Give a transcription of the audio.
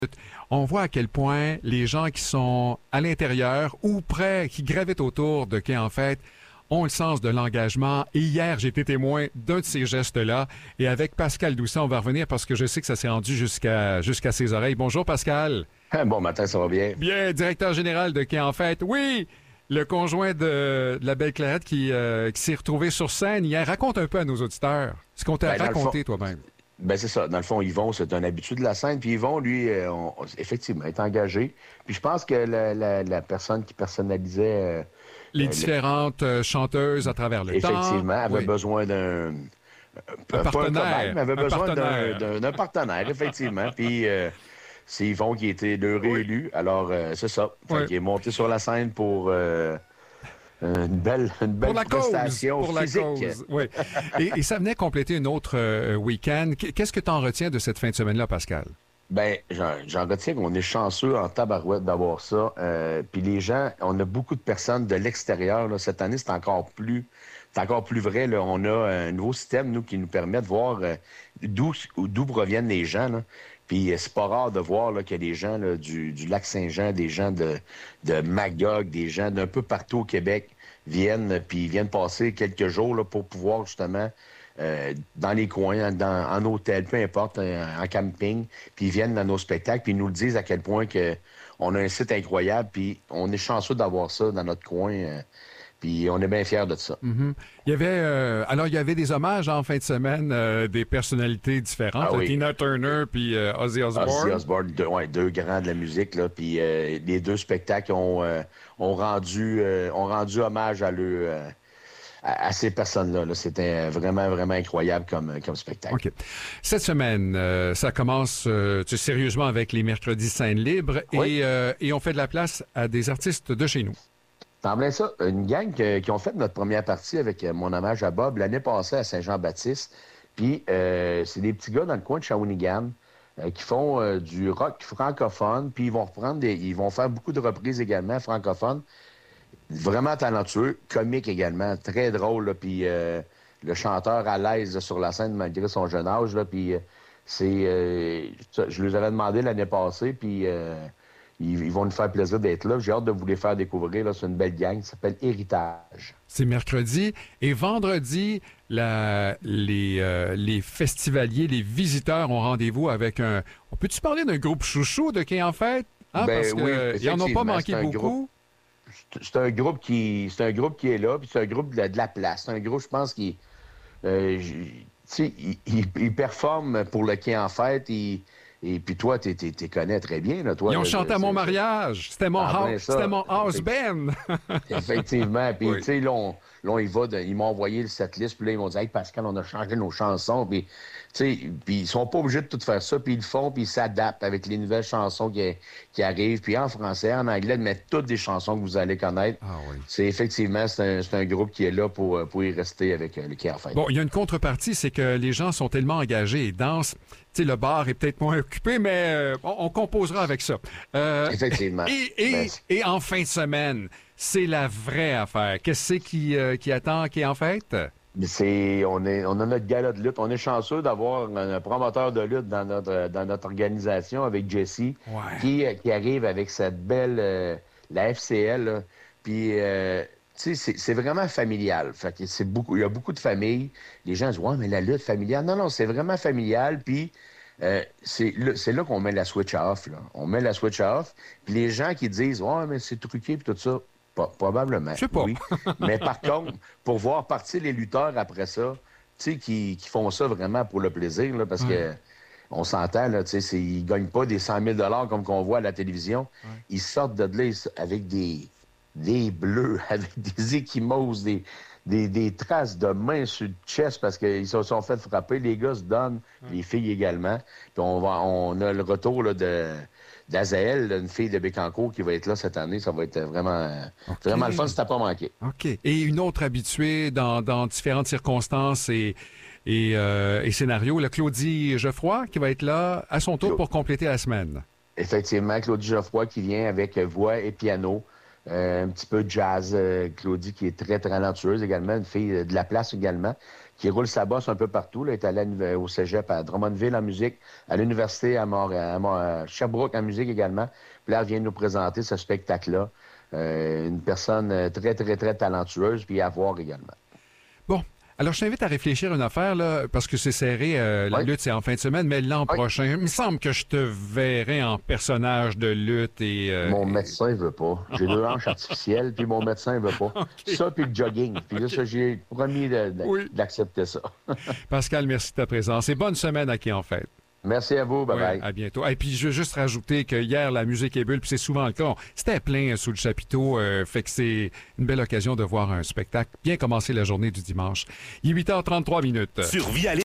On voit à quel point les gens qui sont à l'intérieur ou près, qui gravitent autour de Quai en Fête, ont le sens de l'engagement. Et hier, j'ai été témoin d'un de ces gestes-là. Et avec Pascal Doucet, on va revenir parce que je sais que ça s'est rendu jusqu'à ses oreilles. Bonjour, Pascal. Bon matin, ça va bien? Bien, directeur général de Quai en Fête. Oui, le conjoint de la belle Clarette qui s'est retrouvé sur scène hier. Raconte un peu à nos auditeurs ce qu'on t'a raconté toi-même. Ben c'est ça. Dans le fond, Yvon, c'est un habitué de la scène. Puis Yvon, lui, effectivement, est engagé. Puis je pense que la personne qui personnalisait... les différentes chanteuses à travers le temps. Effectivement, avait besoin d'un... Un partenaire. Avait besoin d'un partenaire, effectivement. Puis c'est Yvon qui était le réélu. Alors, c'est ça. Il est monté sur la scène pour... une belle prestation physique. Pour la cause, oui. Et ça venait compléter une autre week-end. Qu'est-ce que tu en retiens de cette fin de semaine-là, Pascal? Ben, j'en retiens qu'on est chanceux en tabarouette d'avoir ça. Puis les gens, on a beaucoup de personnes de l'extérieur. Là. Cette année, c'est encore plus vrai. Là. On a un nouveau système, nous, qui nous permet de voir d'où proviennent les gens. Là. Puis c'est pas rare de voir là, qu'il y a des gens là, du Lac-Saint-Jean, des gens de Magog, des gens d'un peu partout au Québec viennent passer quelques jours là, pour pouvoir justement dans les coins, en hôtel, peu importe, en camping, puis ils viennent dans nos spectacles, puis ils nous le disent à quel point on a un site incroyable, puis on est chanceux d'avoir ça dans notre coin. Puis on est bien fiers de ça. Mm-hmm. Il y avait des hommages en fin de semaine, des personnalités différentes, oui. Tina Turner puis Ozzy Osbourne. Ozzy Osbourne, deux grands de la musique, là. Puis les deux spectacles ont rendu hommage à ces personnes-là. Là. C'était vraiment, vraiment incroyable comme spectacle. OK. Cette semaine, ça commence sérieusement avec les mercredis scène libre et on fait de la place à des artistes de chez nous. T'en plein ça, une gang qui ont fait notre première partie avec mon hommage à Bob l'année passée à Saint-Jean-Baptiste. Puis c'est des petits gars dans le coin de Shawinigan qui font du rock francophone. Puis ils vont faire beaucoup de reprises également francophones. Vraiment talentueux, comique également, très drôle. Là, puis le chanteur à l'aise là, sur la scène malgré son jeune âge. Là, puis je les avais demandé l'année passée. Puis ils vont nous faire plaisir d'être là. J'ai hâte de vous les faire découvrir. Là. C'est une belle gang. Ça s'appelle Héritage. C'est mercredi. Et vendredi, les festivaliers, les visiteurs ont rendez-vous avec un... Peux-tu parler d'un groupe chouchou de Quai en Fête? Hein? Parce qu'ils n'en ont pas manqué beaucoup. C'est un groupe qui est là. Puis c'est un groupe de la place. C'est un groupe, je pense, qui... il performe pour le Quai en Fête. Et puis toi, t'es connais très bien. Là, toi, ils ont chanté à mon mariage. C'était mon house band. Effectivement. Puis, tu sais, là, ils m'ont envoyé le setlist. Puis là, ils m'ont dit, hey, Pascal, on a changé nos chansons. Puis, tu sais, ils sont pas obligés de tout faire ça. Puis ils le font, puis ils s'adaptent avec les nouvelles chansons qui arrivent. Puis en français, en anglais, de mettre toutes des chansons que vous allez connaître. Ah oui. C'est un groupe qui est là pour y rester avec le Quai en Fête. Bon, il y a une contrepartie, c'est que les gens sont tellement engagés et dansent. Tu sais, le bar est peut-être moins occupé, mais on composera avec ça. Effectivement. Et en fin de semaine, c'est la vraie affaire. Qu'est-ce qui attend Quai en Fête? On a notre gala de lutte. On est chanceux d'avoir un promoteur de lutte dans notre organisation avec Jesse, qui arrive avec cette belle la FCL. Là. Puis c'est vraiment familial. Fait que il y a beaucoup de familles. Les gens disent ouais, mais la lutte familiale. Non, c'est vraiment familial. Puis c'est là qu'on met la switch off. Là. On met la switch off. Puis les gens qui disent ouais, mais c'est truqué puis tout ça. Probablement. Je sais pas. Oui. Mais par contre, pour voir partir les lutteurs après ça, tu sais, qui font ça vraiment pour le plaisir, là, parce que on s'entend, là, tu sais, ils gagnent pas des 100 000 comme qu'on voit à la télévision. Ouais. Ils sortent de là avec des bleus, avec des échymoses, des traces de mains sur le chest parce qu'ils se sont fait frapper. Les gars se donnent, les filles également. Puis on a le retour là, d'Azaël, une fille de Bécancour qui va être là cette année. Ça va être vraiment le fun si t'as pas manqué. OK. Et une autre habituée dans différentes circonstances et scénarios, la Claudie Geoffroy qui va être là à son tour pour compléter la semaine. Effectivement, Claudie Geoffroy qui vient avec voix et piano. Un petit peu de jazz. Claudie qui est très talentueuse également, une fille de la place également, qui roule sa bosse un peu partout. Là. Il est allé au cégep à Drummondville en musique, à l'université à Sherbrooke en musique également. Puis là, elle vient nous présenter ce spectacle-là. Une personne très, très, très talentueuse, puis à voir également. Bon. Alors, je t'invite à réfléchir à une affaire, là, parce que c'est serré, la lutte, c'est en fin de semaine, mais l'an prochain, il me semble que je te verrai en personnage de lutte et... Mon médecin ne veut pas. J'ai 2 hanches artificielles, puis mon médecin ne veut pas. Okay. Ça, puis le jogging. Puis là, ça, j'ai promis d'accepter ça. Pascal, merci de ta présence. Et bonne semaine à qui en fait. Merci à vous. Bye-bye. À bientôt. Et puis, je veux juste rajouter que hier, la musique est bulle, puis c'est souvent le cas. C'était plein sous le chapiteau, fait que c'est une belle occasion de voir un spectacle. Bien commencer la journée du dimanche. Il est 8h33 minutes. Sur Vie